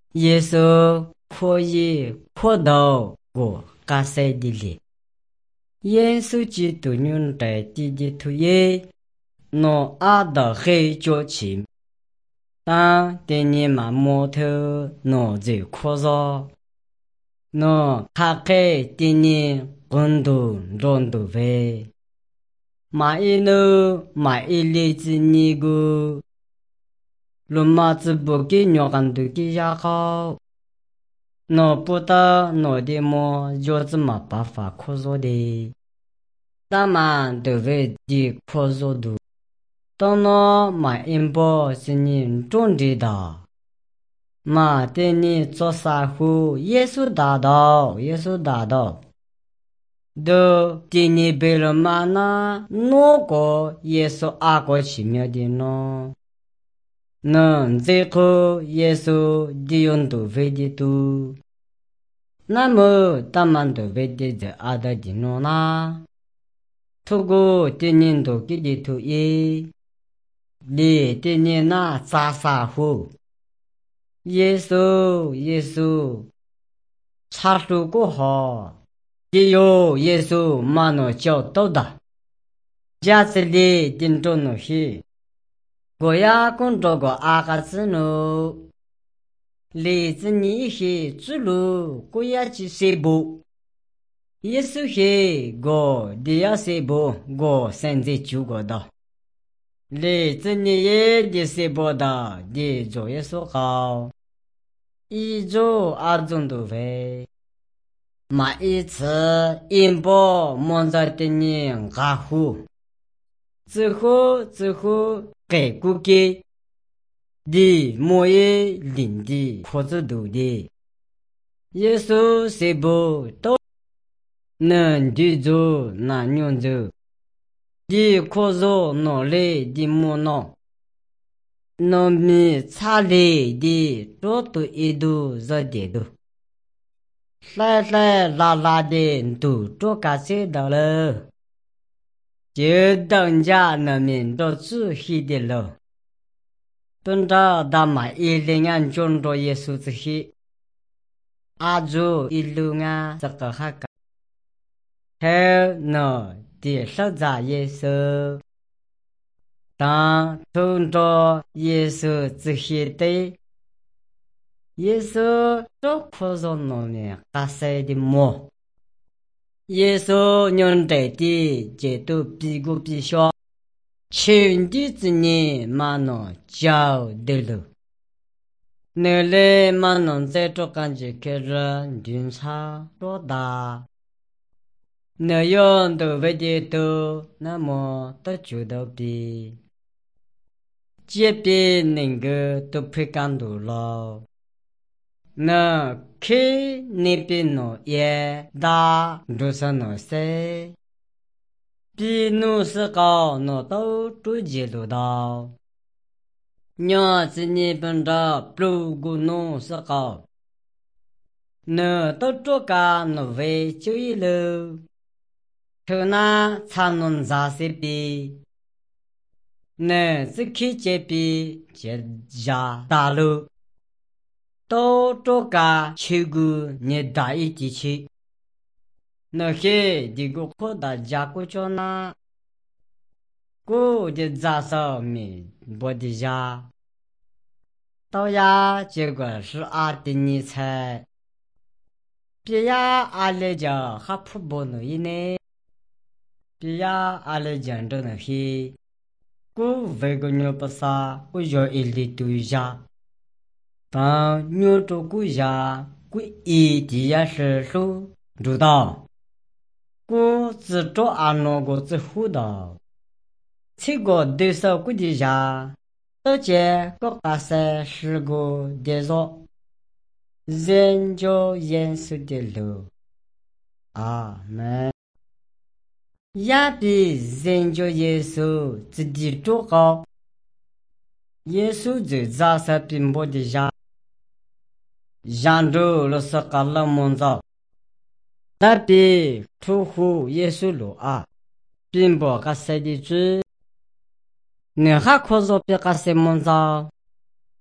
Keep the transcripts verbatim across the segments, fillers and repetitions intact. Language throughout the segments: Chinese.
耶稣可以扩到我加塞的里。耶稣基督用在地的土耶，诺阿的黑脚琴，当对你嘛摩头诺最扩着，诺卡开对你温度温度飞，马一路马一里子尼个，罗马子不给鸟干都给下好。诺不得诺的么，就这么办法扩着的，咱们都为的扩着的，当诺买银包是你种的的，嘛对你做啥户，耶稣大道，耶稣大道，都对你背了嘛呢？哪个耶稣阿个奇妙的呢？能最后耶稣的用都为的都。那么，咱们都为的这阿的的诺啦，透过电影都给的图耶，你电影那咋啥乎？耶稣，耶稣，查出过好，也有耶稣马诺教导的，假设里定中诺些，我呀工作过阿个子诺。例子你些之路过呀去谁不？耶稣些个你要谁不？我现在就过的。例子你也的谁不的？你做耶稣好，一周二种都会。买一次银包蒙在的你阿虎，之后之后给估计。的莫耶领的扩子度的，耶稣是不都能记住那样子？的扩着脑力的莫脑，农民查理的做都一度热的都，来来拉拉的都做个些到了，就等家农民都自黑的了。本着大马一零安中着耶稣之后，阿祖一路啊这个哈个，还那第十在耶稣，当中着耶稣之后的，耶稣做苦着农民大塞的么？耶稣用在的节度比过比小。前的子年嘛能教的了，那来嘛能在这感觉开始警察多大，那样都为的多，那么都觉得比这边那个都不敢多了，那开那边呢也大，就是那些。比努是高，那都注意路到。娘子你本着不顾努是高，那都做个那为就一路，可那才能咋些比？那是去这比这家大路，都做个去过你大一地区。那些这个扩大家国家呢，我的咋说没我的家，到呀结果是阿的你猜，别呀阿来家还不不能一呢，别呀阿来讲着那些，我为个牛不杀，我要一里对家，当牛做国家，我一定也是说知道。我只做安那个之后的，这个对手国的家，而且国家是是个的说，人就严肃的路，啊们也比人就耶稣自己做好，耶稣就扎实并不的家，扬州了是个冷门子。那比出乎耶稣路啊，并不个谁的主，你还可说别个什么着？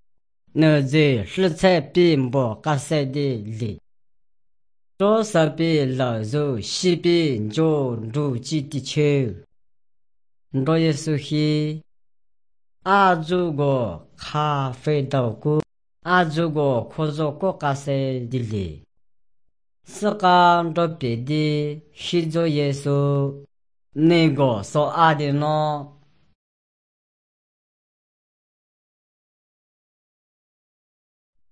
那这食材并不嘎塞的里，左手边老肉，西边就如鸡的球，我也是去。啊，如果咖啡豆腐，啊，如果可做过咖啡的哩，是讲着别的，去做耶稣那个所爱的呢，